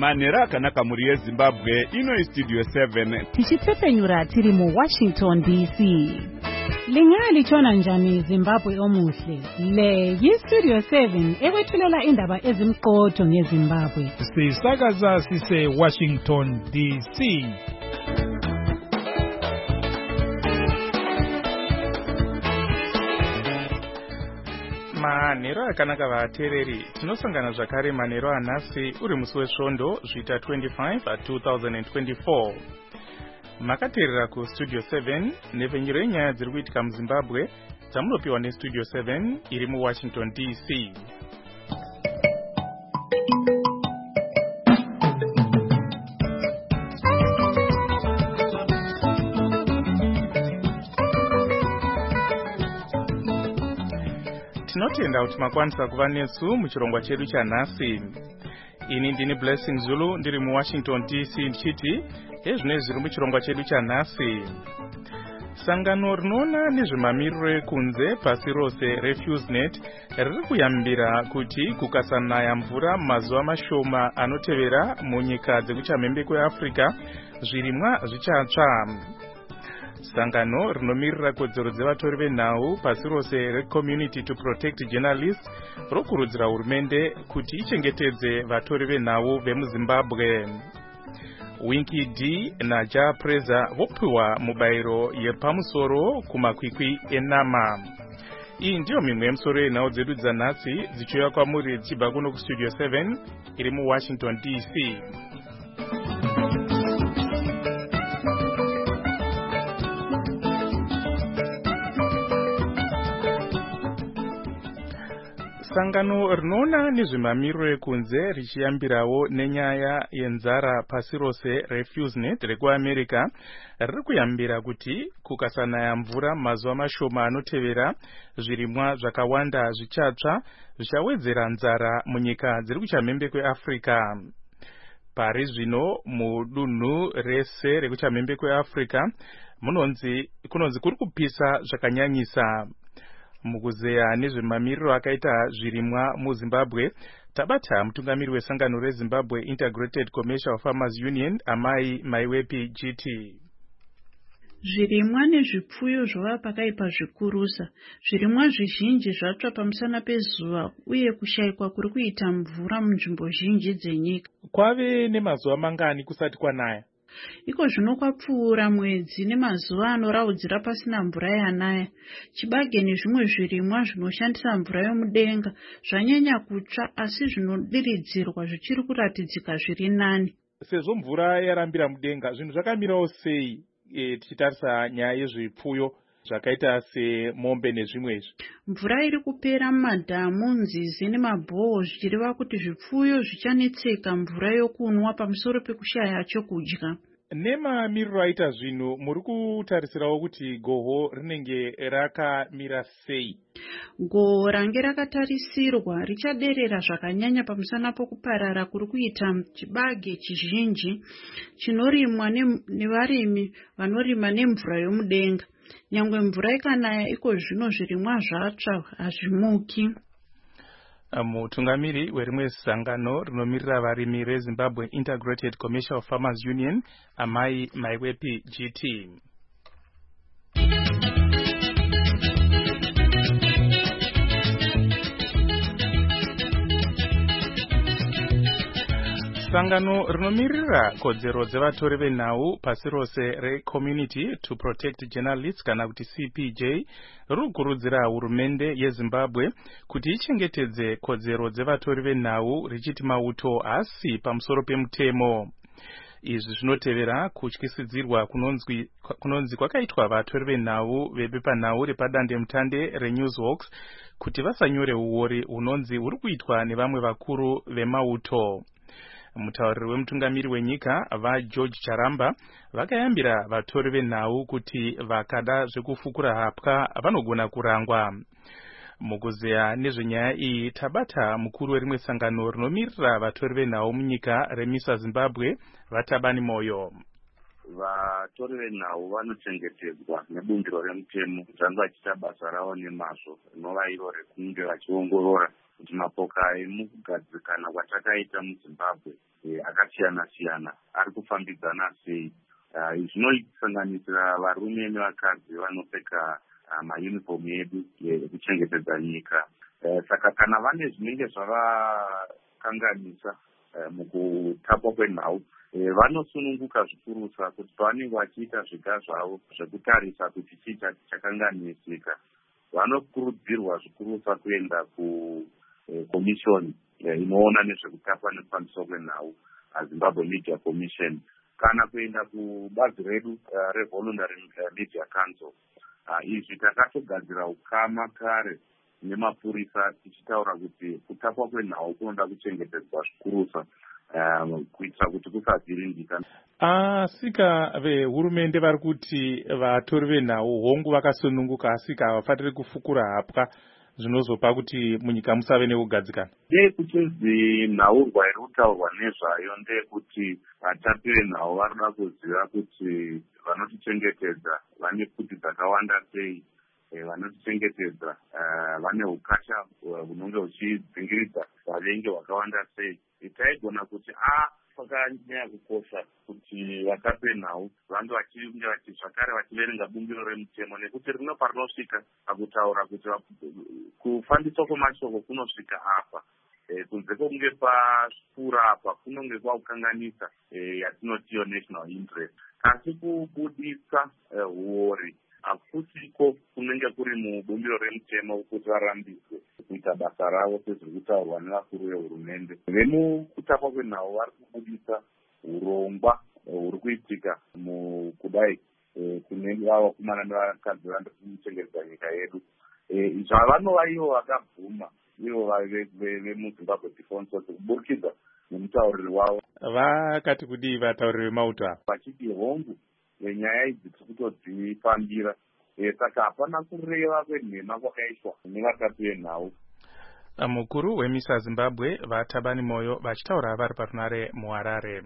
Manera akanaka muri yeZimbabwe ino Studio 7 tichitsepenyura tiri mu Washington DC. Lingali chona njani Zimbabwe omuhle. Le yiStudio 7 ekwethulela indaba ezimqotho ngeZimbabwe. Sisakaza sise Washington DC. Manero akanaka vateereri, tinosangana zvakare manero anhasi uri musi wesvondo zvita 25 2024. Makateerera kuStudio 7 nepfenyuro yenyaya dziri kuitika muZimbabwe dzamunopiwa neStudio 7 iri muWashington DC. Tinotenda kuti makwanisa kuva nesu muchirongwa chedu chanhasi. Ini ndini Blessing Zulu ndiri muWashington DC ndichiti ezvinezvi zviri muchirongwa chedu chanhasi. Sangano rinoona nezvemamiriro ekunze pasi rose RefuseNet riri kuyambira kuti kukasanaya mvura mumazuva mashoma anotevera munyika dzekuchamhembe kweAfrica zvirimwa zvichatsva. Sangano rinomirira kodzero dzevatori venhau pasi rose reCommunity to Protect Journalists rokurudzira hurumende kuti ichengetedze vatori venhau vemuZimbabwe. Winky D naJah Preza vopiwa mubayiro yepamusoro kumakwikwi enama. Iyi ndiyo mimwe yemusoro yenhau dzedu dzanhasi dzichiuya kwamuri dzichibva kuno kuStudio 7 iri muWashington DC. Sangano rinoona nezvemamiriro ekunze richiyambirawo nenyaya yenzara pasi rose RefuseNet rekuAmerica riri kuyambira kuti kukasanaya mvura mazuva mashoma anotevera zvirimwa zvakawanda zvichatsva zvichawedzera nzara munyika dziri kuchamhembe kweAfrica. Pari zvino mudunhu rese rekuchamhembe kweAfrica kunonzi kuri kupisa zvakanyanyisa. Mukuzeya nezvemamiriro akaita zvirimwa muZimbabwe tabata mutungamiri wesangano reZimbabwe Integrated Commercial Farmers Union amai Maiwepi GT. Zvirimwa nezvipfuyo zvava pakaipa zvikurusa. Zvirimwa zvizhinji zvatsva pamusana pezuva uye kushayikwa kuri kuita mvura munzvimbo zhinji dzenyika. Kwave nemazuva mangani kusati kwanaya? Iko zvino kwapfuura mwedzi nemazuva anoraudzira pasina mvura yanaya. Chibage nezvimwe zvirimwa zvinoshandisa mvura yomudenga zvanyanya kutsva asi zvinodiridzirwa zvichiri kuratidzika zviri nani. Sezvo mvura yarambira mudenga, zvinhu zvakamirawo sei tichitarisa nyaya yezvipfuyo zvakaita semombe nezvimwezvi? Mvura iri kupera mumadhamu, nzizi nemabhoho zvichireva kuti zvipfuyo zvichanetseka mvura yokunwa pamusoro pekushaya chokudya. Nemamiriro aita zvinhu muri kutarisirawo kuti goho rinenge rakamira sei? Goho range rakatarisirwa richaderera zvakanyanya pamusana pokuparara kuri kuita chibage chizhinji chinorimwa nevarimi vanorima nemvura yomudenga. Nyangwe mvura ikanaya iko zvino zvirimwa zvatsva hazvimuki. Mutungamiri werimwe sangano rinomirira varimi reZimbabwe Integrated Commercial Farmers Union amai Maiwepi GT. Sangano rinomirira kodzero dzevatori venhau pasi rose reCommunity to Protect Journalists kana kuti CPJ riri kukurudzira hurumende yeZimbabwe kuti ichengetedze kodzero dzevatori venhau richiti mauto asi pamusoro pemutemo. Izvi zvinotevera kutyisidzirwa kunonzi kwakaitwa vatori venhau vebepanhau repadandemutande reNewsWalks kuti vasanyore uori hunonzi huri kuitwa nevamwe vakuru vemauto. Mutauriri wemutungamiri wenyika vaGeorge Charamba vakayambira vatori venhau kuti vakada zvekufukura hapwa vanogona kurangwa. Mukuzeya nezvenyaya iyi tabata mukuru werimwe sangano rinomirira vatori venhau munyika reMISA Zimbabwe vaTabani Moyo. Vatori venhau vanochengetedzwa nebundiro remutemo zvanga vachiita basa ravo nemazvo rinova iro rekunge vachiongorora kuti mapoka emukugadzikana kwatakaita muZimbabwe akasiyana-siyana ari kufambidzana sei. Zvinosanganisira varume nevakadzi vanopfeka mayunifomu edu ekuchengetedza nyika. Saka kana vane zvinenge zvavakanganisa mukutapwa kwenhau, vanosununguka zvikurusa kuti pavanenge vachiita zviga zvavo zvekutarisa kuti chii chakanganisika, vanokurudzirwa zvikurusa kuenda kukomishoni inoona nezvekutapwa nekufambiswa kwenhau, Zimbabwe Media Commission, kana kuenda kubazi redu reVoluntary Media Council. Izvi takatogadzira ukama kare nemapurisa tichitaura kuti kutapwa kwenhau kunoda kuchengetedzwa zvikurusa kuitira kuti kusavhiringika. Asika vehurumende vari kuti vatori venhau hongu vakasununguka, asika havafaniri kufukura hapwa zvinozopa kuti munyika musave nekugadzikana. Ndekuchinzi nhaurwa iri kutaurwa nezvayo ndeyekuti vatapi venhau varikuda kuziva kuti vanotichengetedza vane pfuti dzakawanda sei, vanotichengetedza vane ukasha hunenge huchidzingiridza vavengi hwakawanda sei. Taigona kuti kwakanyanya kukosha kuti vatapi venhau vange vachinge zvakare vachiverenga bumbiro remutemo, nekuti rino parinosvika pakutaura kuti kufambiswa kwemashoko kunosvika apa, kunze kwokunge pashura apa kunonge kwakukanganisa yatinotiyo national interest. Asi kubudisa huori hakusiko kunenge kuri mubumbiro remutemo kuti varambiswe kuita basa ravo sezviri kutaurwa nevakuru vehurumende. Vemukutapwa kwenhau vari kubudisa urongwa huri kuitika mukudai kune vakomana nevakadzi vari kuchengetedza nyika yedu. Zvavanova ivo vakabvuma, ivo vemuZimbabwe Defence Force, kuburikidza nemutauriri wavo. Vakati kudii vatauriri vemauto ava? Vachiti hongu nyaya idzi tiri kutodzifambira, saka hapana kureva kwenhema kwakaitwa nevatapi venhau. Mukuru weMISA Zimbabwe vaThabani Moyo vachitaura vari parunare muHarare.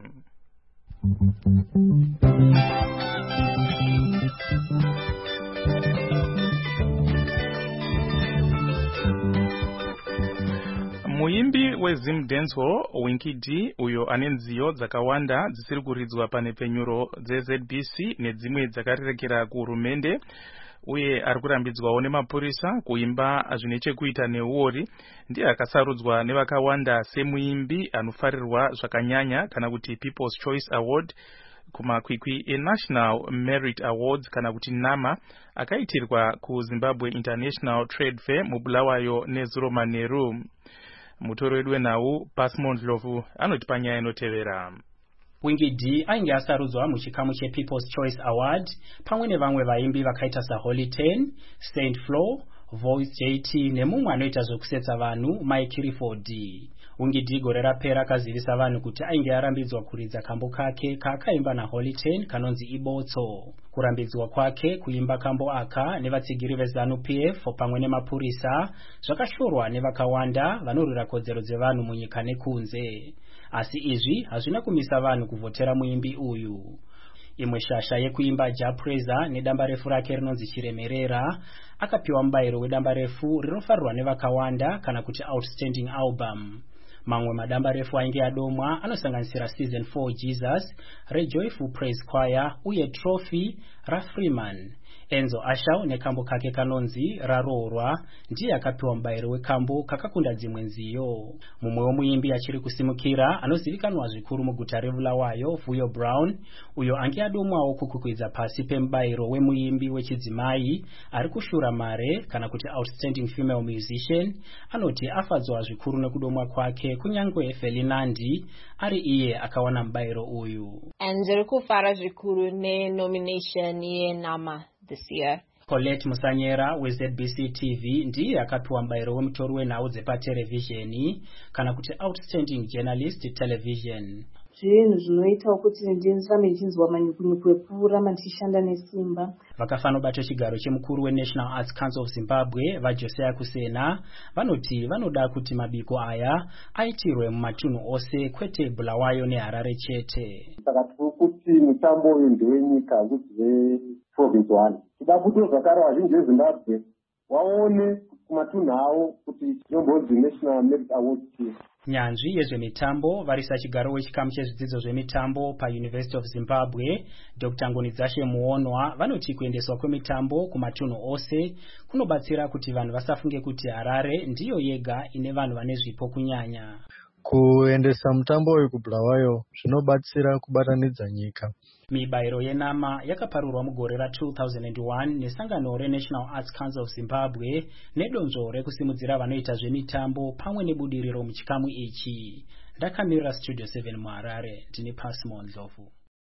Muimbi weZim Dancehall Winky D, uyo ane nziyo dzakawanda dzisiri kuridzwa pane penyuro dzeZBC nedzimwe dzakarerekera kuhurumende, uye ari kurambidzwawo nemapurisa kuimba zvine chekuita neuori, ndiye akasarudzwa nevakawanda semuimbi anofarirwa zvakanyanya kana kuti People's Choice Award kumakwikwi eNational Merit Awards kana kuti NAMA akaitirwa kuZimbabwe International Trade Fair muBulawayo nezuro manheru. Mutori wedu wenhau Pasmond Lovu anoti panyaya inotevera. Winky D ainge asarudzwa muchikamu chePeople's Choice Award pamwe nevamwe vaimbi vakaita saHolly 10, Saint Flo, Voice JT nemumwe anoita zvokusetsa vanhu Mike Clifford. Winky D gore rapera akazivisa vanhu kuti ainge arambidzwa kuridza kambo kake kaakaimba naHolly 10 kanonzi Ibotso. Kurambidzwa kwake kuimba kambo aka nevatsigiri veZANU-PF pamwe nemapurisa zvakashorwa nevakawanda vanorwira kodzero dzevanhu munyika nekunze. Asi izvi hazvina kumisa vanhu kuvhotera muimbi uyu. Imwe shasha yekuimba Japreza nedamba refu rake rinonzi Chiremerera akapiwa mubayiro wedamba refu rinofarirwa nevakawanda kana kuti Outstanding Album. Mamwe madamba refu ainge adomwa anosanganisira Season 4 Jesus, Rejoyful Praise Choir uye Trophy raFreeman. Enzo Ashau nekambo kake kanonzi Raroorwa ndiye akapiwa mubayiro wekambo kakakunda dzimwe nziyo. Mumwe womuimbi achiri kusimukira anozivikanwa zvikuru muguta reBulawayo, Vuyo Brown, uyo ange adomwawo kukukwidza pasi pemubayiro wemuimbi wechidzimai ari kushura mare kana kuti Outstanding Female Musician, anoti afadzwa zvikuru nekudomwa kwake kunyangwe Felinandi ari iye akawana mubayiro uyu. Ndiri kufara zvikuru nenomination yeNAMA this year. Colette Musanyera weZBC TV ndiye akapiwa mubayiro wemutori wenhau dzepaterevhizheni kana kuti Outstanding Journalist Television. Zvinhu zvinoita kuti ndinzame ndichinzwa manyukunyuku ekuramba ndichishanda nesimba. Vakafanobato chigaro chemukuru weNational Arts Council of Zimbabwe vaJosiah Kusena vanoti vanoda kuti mabiko aya aitirwe mumatunhu ose kwete Bulawayo neHarare chete. Saka kuti mutambo uyu ndewenyika kuti province 1 kuda kuti zvakare vazhinji veZimbabwe waone kumatunhu avo kuti zvinombozi National Merit Awards team. Nyanzvi yezvemitambo varisa chigaro wechikamu chezvidzidzo zvemitambo paUniversity of Zimbabwe Dr. Ngonidzashe Muonwa vanoti kuendeswa kwemitambo kumatunhu ose kunobatsira kuti vanhu vasafunge kuti Harare ndiyo yega ine vanhu vane zvipo kunyanya. Kuendesa mutambo uyu kuBulawayo zvinobatsira kubatanidza nyika. Mibairo yenama yakaparurwa mugore ra2001 nesangano reNational Arts Council of Zimbabwe nedonzvo rekusimudzira vanoita zvemitambo pamwe nebudiriro muchikamu ichi. Ndakamirira Studio 7 muHarare, ndini Pasmo Ndlovu.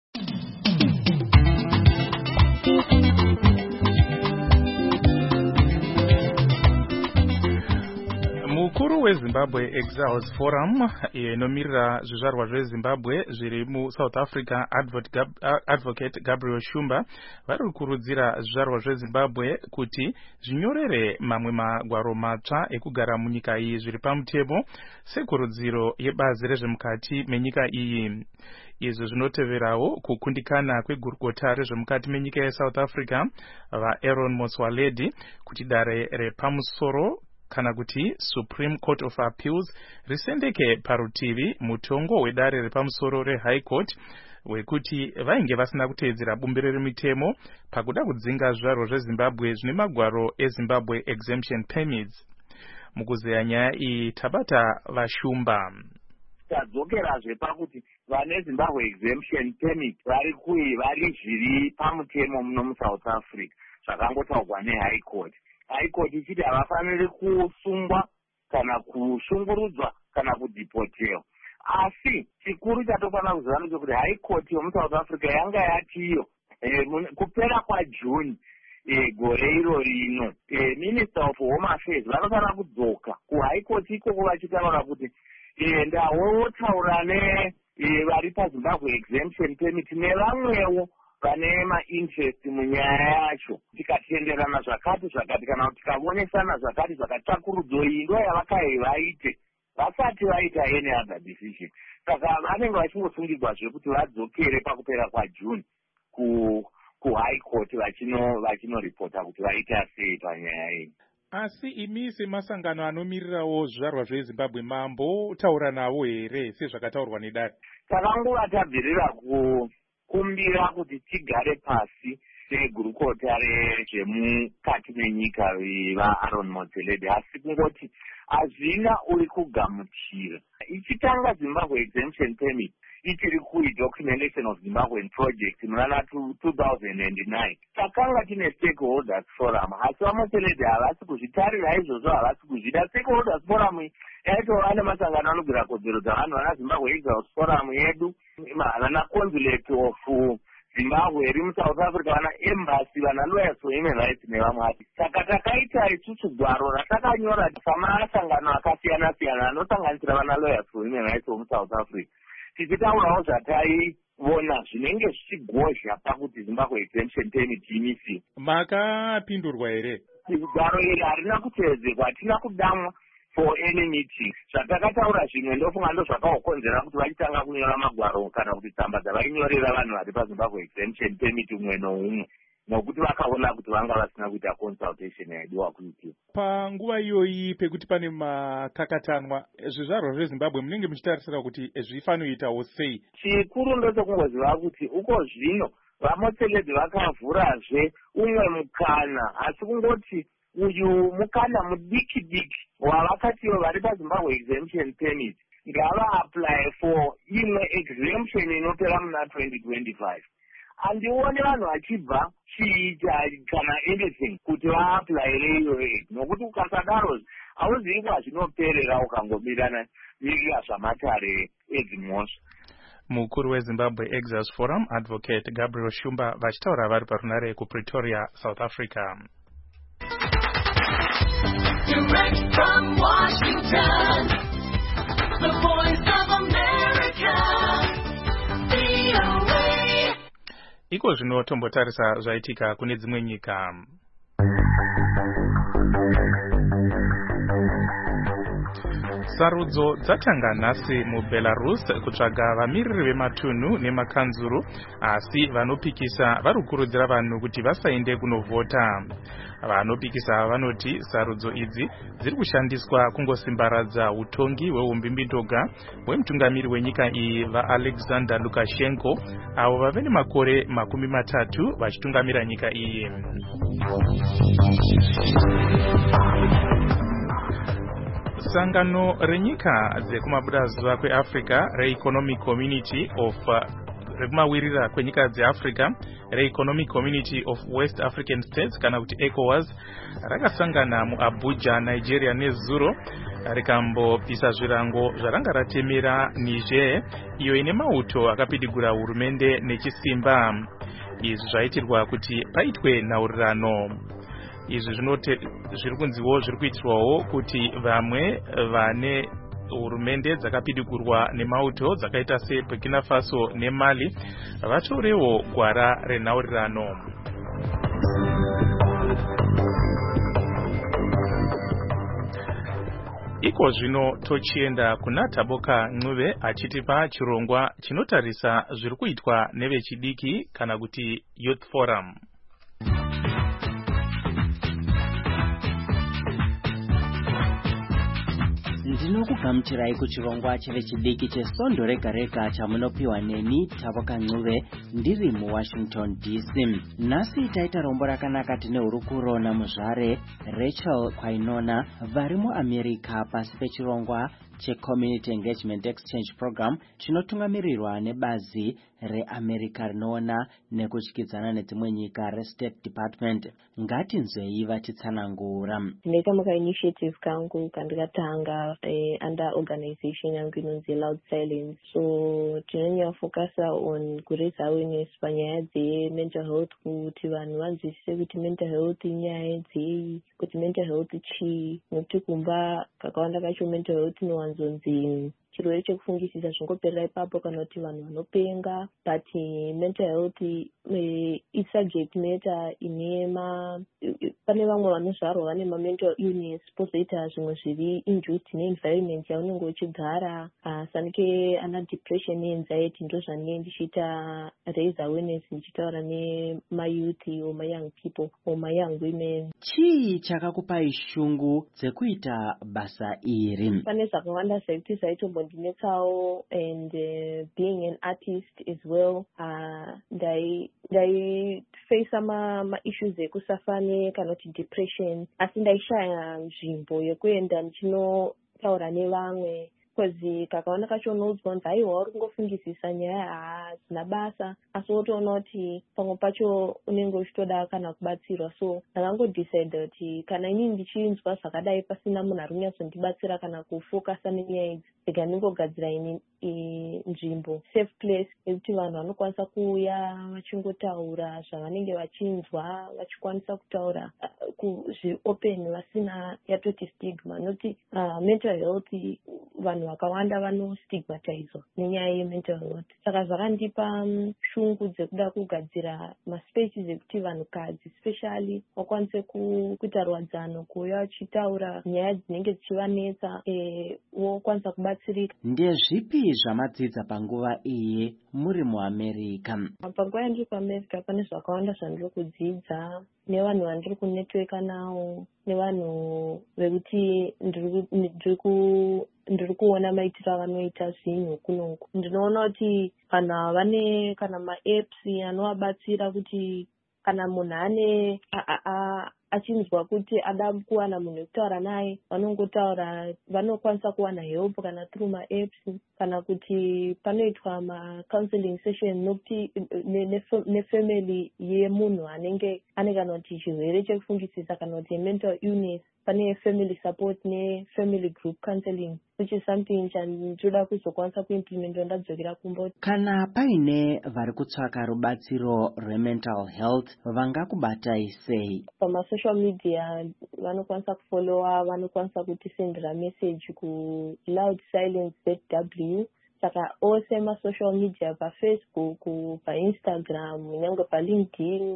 Mukuru weZimbabwe Exiles Forum inomirira zvizvarwa zveZimbabwe zviri muSouth Africa Advocate Gabriel Shumba vari kukurudzira zvizvarwa zveZimbabwe kuti zvinyorere mamwe magwaro matsva ekugara munyika iyi zviri pamutemo sekurudziro yebazi rezvemukati menyika iyi. Izvo zvinoteverawo kukundikana kwegurukota rezvemukati menyika yeSouth Africa vaAaron Motsoaledi kuti dare repamusoro kana kuti Supreme Court of Appeals risendeke parutivi mutongo wedare repamusoro reHigh Court wekuti vainge vasina kuteedzera bumbiro remitemo pakuda kudzinga zvizvarwa zveZimbabwe zvine magwaro eZimbabwe Exemption Permits. Mukuzeya nyaya iyi tabata vaShumba. Tadzokerazve pakuti vane Zimbabwe Exemption Permit vari zviri pamutemo muno muSouth Africa zvakangotaurwa neHigh Court. High Court ichiti havafaniri kusungwa kana kushungurudzwa kana kudipotewa. Asi chikuru chatofanira kuziva ndechekuti High Court yomuSouth Africa yanga yatiyo kupera kwaJune gore iro rino. Minister of Home Affairs vanofanira kudzoka kuHigh Court ikoko vachitaura kuti ndawotaura vari paZimbabwe Exemption Permit nevamwewo vane mainterest munyaya yacho, tikatenderana zvakati kana kuti tikaonesana zvakati zvakatsvakurudzo iyi ndo yavakai vaite vasati vaita any other decision. Saka vanenge vachingosungirwazve kuti vadzokere pakupera kwaJune kuHigh Court vachinoripota kuti vaita sei panyaya iyi. Asi imi semasangano anomirirawo zvizvarwa zveZimbabwe mambotaura navo here sezvakataurwa nedare? Takangova tabvirira kumbira kuti tigare pasi segurukota rezvemukati menyika vaAaron Motsoaledi, asi kungoti hazvina uri kugamuchira. Ichitanga Zimbabwe Exemption Permit ichiri kuidocumentation of Zimbabwean project munana 2009 takanga tine stakeholders forum, asi vaMotsoaledi havasi kuzvitarira izvozvo, havasi kuzvida. Stakeholders forum yaitova nemasangano anogwira kodzero dzavanhu vana Zimbabwe Exiles Forum yedu, vana consulate of Zimbabwe iri muSouth Africa, vana embassy, vana lawyers for human rights nevamwe ati. Saka takaita isusu gwaro ratakanyora samasangano akasiyana-siyana anosanganisira vana lawyers for human rights vomuSouth Africa, tichitaurawo zvataiona zvinenge zvichigozha pakuti Zimbabwe Exemption Permit imisiwe. Makapindurwa here? Gwaro iri harina kuteedzerwa, hatina kudamwa for any meeting. Zvatakataura zvimwe ndofunga ndo zvakaokonzera kuti vachitanga kunyora magwaro kana kuti tsamba dzavainyorera vanhu vari paZimbabwe Exemption Permit umwe noumwe, nokuti vakaona kuti vanga vasina kuita consultation yaidiwa kuitiwa. Panguva iyoyi pekuti pane makakatanwa, zvizvarwa zveZimbabwe munenge muchitarisira kuti zvifanoitawo sei? Chikuru ndochokungoziva kuti uko zvino vaMotsoaledi vakavhurazve umwe mukana, asi kungoti uyu mukana mudiki wavakatiwo vari paZimbabwe Exemption Permit ngava-apply for imwe exemption inopera muna 2025. Handioni vanhu vachibva chiita kana anything kuti va-applyire iyoyo, nokuti ukasadaro hauzivi kwazvinoperera ukangomirira zvamatare edzimhosva. Mukuru weZimbabwe Exiles Forum Advocate Gabriel Shumba vachitaura vari parunare kuPretoria, South Africa. Direct from Washington, the Voice of America, VOA. Iko zvino tombotarisa zvaitika kune dzimwe nyika. Sarudzo dzatanga nhasi muBelarus kutsvaga vamiriri vematunhu nemakanzuru, asi vanopikisa varikukurudzira vanhu kuti vasaende kunovhota. Vanopikisa vanoti sarudzo idzi dziri kushandiswa kungosimbaradza utongi hweumbimbidoga hwemutungamiri wenyika iyi vaAlexander Lukashenko, avo vave nemakore 30 vachitungamira nyika iyi. Sangano renyika dzekumabudazuva kweAfrica reEconomic Community of rekumawirira kwenyika dzeAfrica reEconomic Community of West African States kana kuti ECOWAS rakasangana muAbuja, Nigeria nezuro rikambopisa zvirango zvaranga ratemera Niger iyo ine mauto akapidigura hurumende nechisimba. Izvi zvaitirwa kuti paitwe nhaurirano. Izvi zviri kunziwo zviri kuitirwawo kuti vamwe vane hurumende dzakapidigurwa nemauto dzakaita seBurkina Faso neMali vatorewo gwara renhaurirano. Iko zvino tochienda kuna Taboka Ncube achitipa chirongwa chinotarisa zviri kuitwa nevechidiki kana kuti Youth Forum. Ndinokugamuchirai kuchirongwa chevechidiki chesondo rega rega chamunopiwa neni Taboka Ncube ndiri muWashington DC. Nhasi taita rombo rakanaka tine hurukuro namuzvare Rachel Kwainona vari muAmerica pasi pechirongwa cheCommunity Engagement Exchange Program chinotungamirirwa nebazi reAmerica rinoona nekudyidzana nedzimwe nyika reState Department. Ngatinzwei vachitsanangura. Ndinoita initiative kangu kandikatanga under organization yangu inonzi Loud Silence. So tinonyafocusa on kuraise awareness panyaya dzemental health, kuti vanhu vanzwisise kuti mental health inyaya dzei, kuti mental health chii, nekuti kumba kakawanda kacho mental health inowanzonzi chirwere chekufungisisa zvingoperera ipapo kana kuti vanhu vanopenga, but mental health isubject matter pane vamwe vanozvarwa vane mental illness, pozoita zvimwe zviri induced neenvironment yaunenge uchigara, sanike ana depression neanxiety. Ndo zvanenge ndichiita raise awareness ndichitaura nemayouth or mayoung people or mayoung women. Chii chakakupai shungu dzekuita basa iri? Pane zvakawanda sekuti zvaitombondinetsawo, and being an artist as well, ndaifacea ma-issues ekusafane kana kuti depression, asi ndaishaya nzvimbo yekuenda ndichinotaura nevamwe, because kakaona kacho unoudzwa kunzi aiwa uri kungofungisisa nyaya hadzina basa, asi wotoona kuti pamwe pacho unenge uchitoda kana kubatsirwa. So ndakangodecide kuti kana inini ndichinzwa zvakadai pasina munhu ari kunyatsondibatsira kana kufokasa nenyaya idzi, rega ndingogadzira ini nzvimbo, safe place yekuti vanhu vanokwanisa kuuya vachingotaura zvavanenge vachinzwa, vachikwanisa kutaura zveopen vasina yatoti stigma. Noti mental health vanhu vakawanda vanostigmatizwa nenyaya yemental health. Saka zvakandipa shungu dzekuda kugadzira maspaces ekuti vanhukadzi especially vakwanise kuita ruwadzano, kuuya vachitaura nyaya dzinenge dzichivanetsa, vokwanisa kubatsirika. Ndezvipi zvamadzidza panguva iyi muri muAmerica? Panguva yandiri kuAmerica pane zvakawanda zvandiri kudzidza, nevanhu vandiri kunetworka navo, nevanhu vekuti ndiri kuona maitiro avanoita zvinhu kunoku. Ndinoona kuti vanhu vane kana maapps anovabatsira kuti kana munhu achinzwa kuti ada kuwana munhu wekutaura naye, vanongotaura, vanokwanisa kuwana help kana through maapps, kana kuti panoitwa macounseling session nokuti nefamily yemunhu anenge ane kana kuti chirwere chekufungisisa kana kuti mental illness, pane family support ne-family group counseling, which is something chandinoda kuzokwanisa kuimplementa ndadzokera kumba. Kana paine vari kutsvaka rubatsiro rwemental health, vangakubatai sei? Pamasocial media vanokwanisa kufollowa, vanokwanisa kutisendera message ku Loud Silence ZW. Saka ose masocial media, paFacebook, paInstagram, nyange paLinkedIn,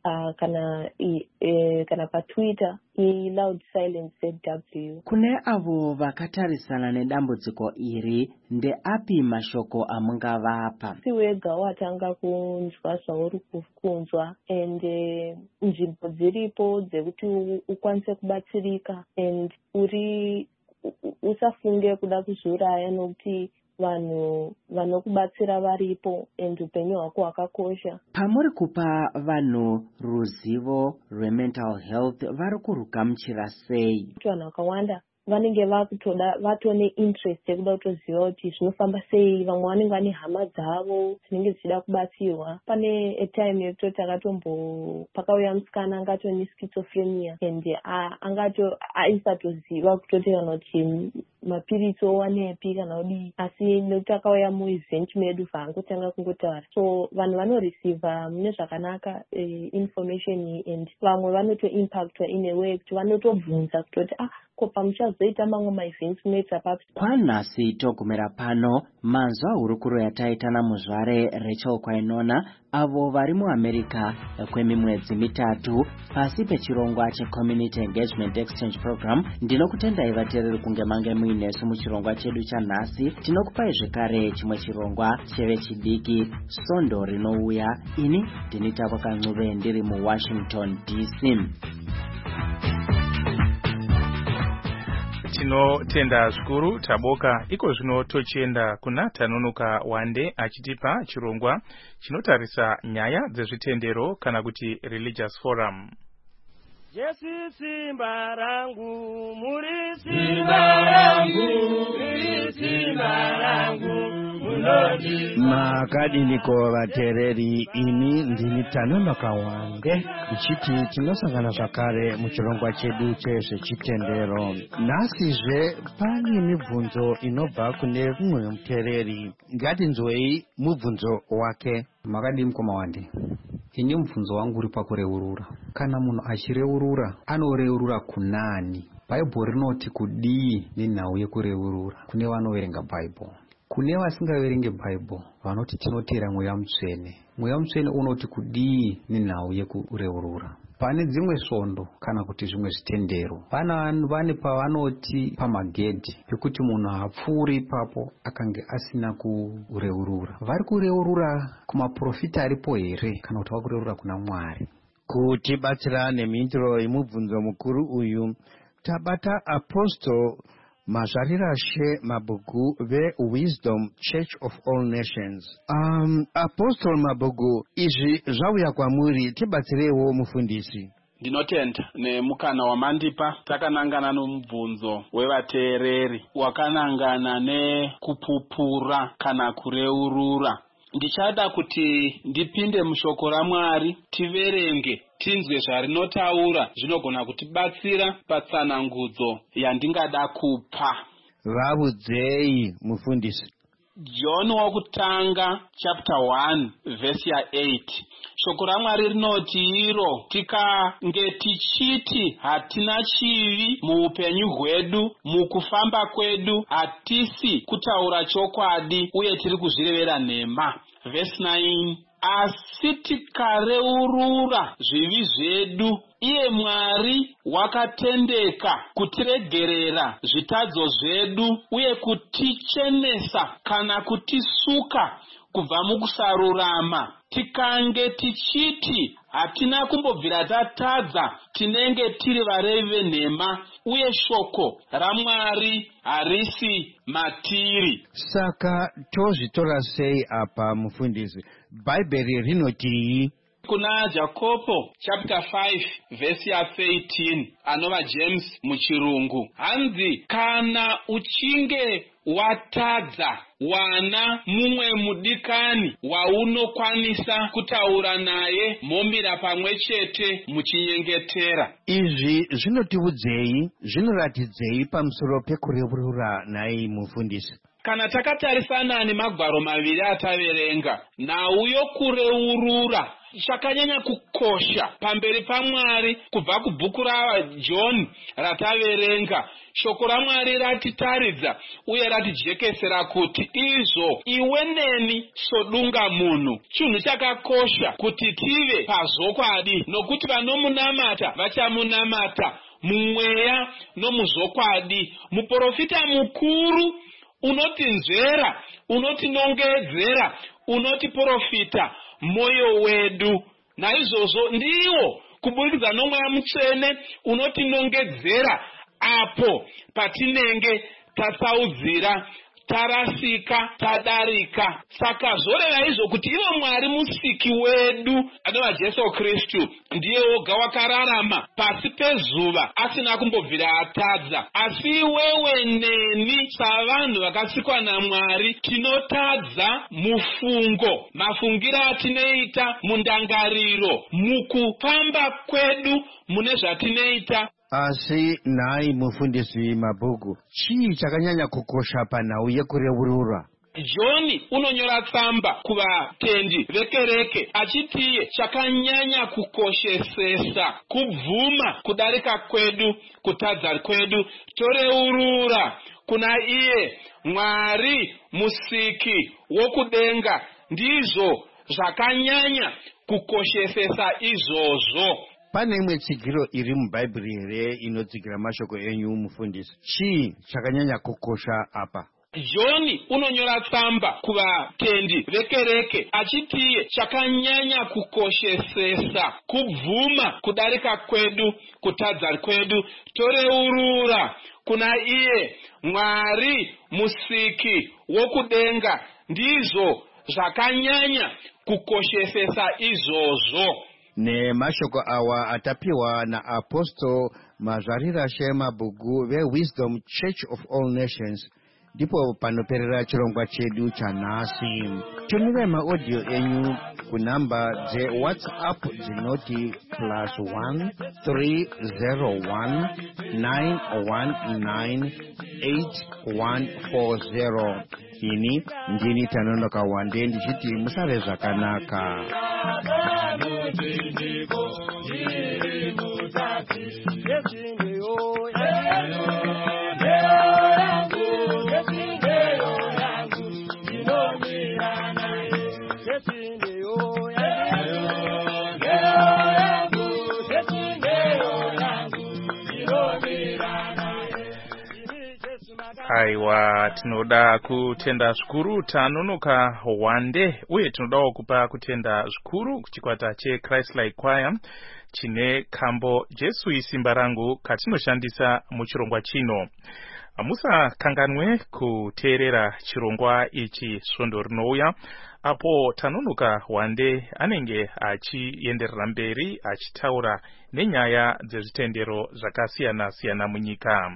kana paTwitter Loud Silence ZW. Kune avo vakatarisana nedambudziko iri, ndeapi mashoko amungavapa? Si wega watanga kunzwa zvauri kunzwa ende nzvimbo dziripo dzekuti ukwanise kubatsirika and usafunge kuda kuzviuraya nokuti vanhu vanokubatsira varipo and upenyu hwako hwakakosha. Pamuri kupa vanhu ruzivo rwemental health vari kurugamuchira sei? Vanhu vakawanda vanenge vatone interest yekuda kutoziva kuti zvinofamba sei. Vamwe vanenge vane hama dzavo dzinenge dzichida kubatsirwa. Pane etime yekutoti pakauya musikana angatone schizophrenia and aisatoziva kutoti kana kuti mapiritsi owanepi kana kudii, asi nekuti akauya muevent medu vaangotanga kungotaura. So vanhu vanoreceiva mune zvakanaka information and vamwe vanotoimpactwa in a way kuti vanotobvunza kutoti ko pamuchazoita mamwe maevents munoita papi. Kwanhasi togumira pano manzwa hurukuro yataita muzvare Rachel Kwainona avo vari muAmerica kwemimwedzi mitatu pasi pechirongwa cheCommunity Engagement Exchange Program. Ndinokutendai vateereri kunge mange muinesu muchirongwa chedu chanhasi. Tinokupai zvekare chimwe chirongwa chevechidiki Sondo rinouya. Ini ndinitavo Kancuve ndiri muWashington DC. Tinotenda zvikuru taboka. Iko zvino tochienda kuna Tanonoka Wande achitipa chirongwa chinotarisa nyaya dzezvitendero kana kuti Religious Forum. Jesu simba rangu, muri simba rangu, muri simba rangu, munodi. Makadiniko vateereri, ini ndini Tanonoka Wande ichiti tinosangana zvakare muchirongwa chedu chezvechitendero. Nhasizve pane mibvunzo inobva kune mumwe muteereri. Ngatinzwei mubvunzo wake. Makadini mukoma Wande. Ini mubvunzo wangu uri pakureurura. Kana munhu achireurura, anoreurura kunani? Bhaibheri rinoti kudii nenhau yekureurura kune vanoverenga Bhaibheri. Kune vasingaverenge Bhaibheri vanoti tinoteera Mweya Mutsvene. Mweya Mutsvene unoti kudii nenhau yekureurura. Pane dzimwe svondo kana kuti zvimwe zvitendero, vane pavanoti pamagedhi pekuti munhu haapfuuri ipapo akange asina kureurura. Vari kureurura kumaprofita aripo here kana kuti vari kureurura kuna Mwari? Kutibatsira nemhinduro yemubvunzo mukuru uyu tabata Apostle Mazvarirashe Mabhuku veWisdom Church of All Nations. Apostle Mabhuku, izvi zvauya kwamuri, tibatsirewo mufundisi. Ndinotenda nemukana wamandipa. Takanangana nomubvunzo wevateereri wakanangana nekupupura kana kureurura. Ndichada kuti ndipinde mushoko raMwari, tiverenge, tinzwe zvarinotaura, zvinogona kutibatsira patsanangudzo yandingada kupa. Vabudzei mufundisi. John wakutanga chapter 1 verse 8. Shoko raMwari rinoti iro tikange tichiti hatina chivi muupenyu hwedu, mukufamba kwedu hatisi kutaura chokwadi uye tiri kuzvirevera nhema. Verse 9. Asi tikareurura zvivi zvedu, iye Mwari wakatendeka kutiregerera zvitadzo zvedu uye kutichenesa kana kutisuka kubva mukusarurama. Tikange tichiti hatina kumbobvira tatadza, tinenge tiri varevi venhema uye shoko raMwari harisi matiri. Saka tozvitora sei apa mufundisi? Bhaibheri rinotii? Kuna Jakobo chapter 5 verse 13 anova James muchirungu, hanzi kana uchinge watadza wana mumwe mudikani waunokwanisa kutaura naye, momira pamwe chete muchinyengetera. Izvi zvinotiudzei, zvinoratidzei pamusoro pekureurura naye mufundisi? kana takatarisana nemagwaro maviri ataverenga, nauyo kureurura chakanyanya kukosha pamberi paMwari kubva kubhuku raJohn rataverenga. Shoko raMwari ratitaridza uye ratijekesera kuti izvo iwe neni sodunga munhu chinhu chakakosha kuti tive pazokwadi, nokuti vanomunamata vachamunamata mumweya nomuzokwadi. Muprofita mukuru unotinzvera, unotinongedzera, unotiprofita moyo wedu. Naizvozvo ndiwo kubudikidza nomweya mutsvene unotinongedzera apo patinenge tasaudzira, tarasika, tadarika. Saka zvoreva izvo kuti ivo Mwari musiki wedu anova Jesu Kristu ndiye oga wakararama pasi pezuva asina kumbobvira atadza. Asi wewe neni savanhu vakasikwa naMwari tinotadza mufungo, mafungiro atinoita, mundangariro, mukufamba kwedu, mune zvatinoita. Asi nai mufundisi Mabhuku, chii chakanyanya kukosha panhau yekureurura? John unonyora tsamba kuvatendi vekereke achitiye chakanyanya kukoshesesa kubvuma kudarika kwedu, kutadza kwedu, toreurura kuna iye Mwari musiki wokudenga. Ndizvo zvakanyanya kukoshesesa izvozvo. Pane imwe tsigiro iri mubhaibheri here inotsigira mashoko enyu mufundisi? Chii chakanyanya kukosha apa? John unonyora tsamba kuvatendi vekereke achitiye chakanyanya kukoshesesa kubvuma kudarika kwedu, kutadza kwedu, toreurura kuna iye Mwari musiki wokudenga. Ndizvo zvakanyanya kukoshesesa izvozvo. Nemashoko awa atapiwa na Apostle Mazvarira Mabhuku veWisdom Church of All Nations, ndipo panoperera chirongwa chedu chanhasi. Tumirai maaudio enyu kunamba dzeWhatsApp dzinoti +1 301 919 8140. Ini ndini Tanonoka Wande ndichiti musare zvakanaka. Aiwa, tinoda kutenda zvikuru Tanonoka Wande, uye tinodawo kupa kutenda zvikuru kuchikwata cheChrist-like Choir chine kambo Jesu isimba rangu katinoshandisa muchirongwa chino. Musakanganwe kuteerera chirongwa ichi svondo rinouya apo Tanonoka Wande anenge achienderera mberi achitaura nenyaya dzezvitendero zvakasiyana-siyana munyika.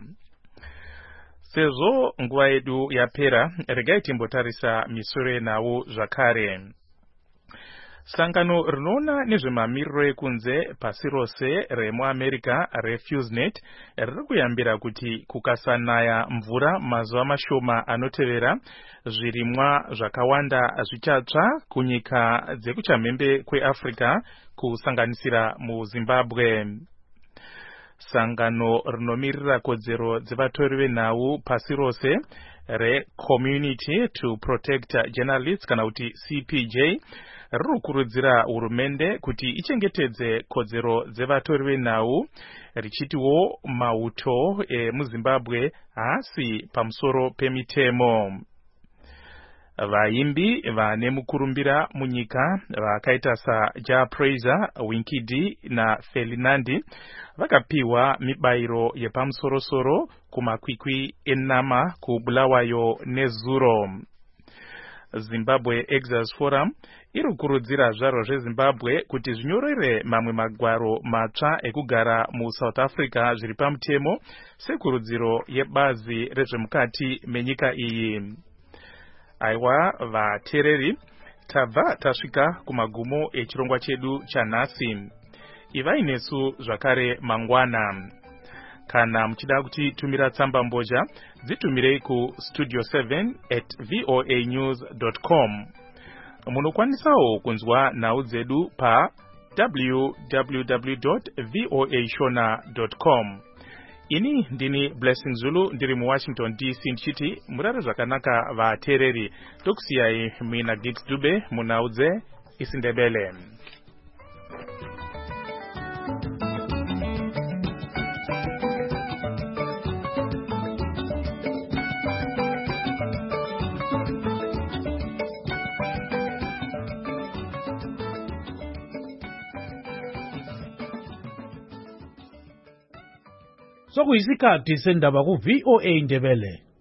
Sezvo nguva yedu yapera, regai timbotarisa misoro nawo zvakare. Sangano rinoona nezvemamiriro ekunze pasi rose remuAmerica reFuseNet riri kuyambira kuti kukasanaya mvura mazuva mashoma anotevera, zvirimwa zvakawanda zvichatsva kunyika dzekuchamhembe kweAfrica kusanganisira muZimbabwe. Sangano rinomirira kodzero dzevatori venhau pasi rose reCommunity to Protect Journalists kana kuti CPJ riri kukurudzira hurumende kuti ichengetedze kodzero dzevatori venhau, richitiwo mauto emuZimbabwe haasi pamusoro pemitemo. Vaimbi vane mukurumbira munyika vakaita saJah Prayzah, Winky D na Felinandi vakapiwa mibairo yepamusoro-soro kumakwikwi enama kubulawayo nezuro. Zimbabwe Exodus Forum iri kukurudzira zvaro zveZimbabwe kuti zvinyorere mamwe magwaro matsva ekugara muSouth Africa zviri pamutemo sekurudziro yebazi rezvemukati menyika iyi. Aiwa vateereri, tabva tasvika kumagumo echirongwa chedu chanhasi. Ivai nesu zvakare mangwana. kana muchida kutitumira tsamba mbozha dzitumire ku studio7@voanews.com. Munokwanisawo kunzwa nhau dzedu pa www.voashona.com. Ini ndini Blessing Zulu ndiri mu Washington DC nchiti murare zvakanaka vatereri tokusiyai mina Gigs Dube munaudze isindebele. Sokuyisikhathi sendaba ku VOA Ndebele.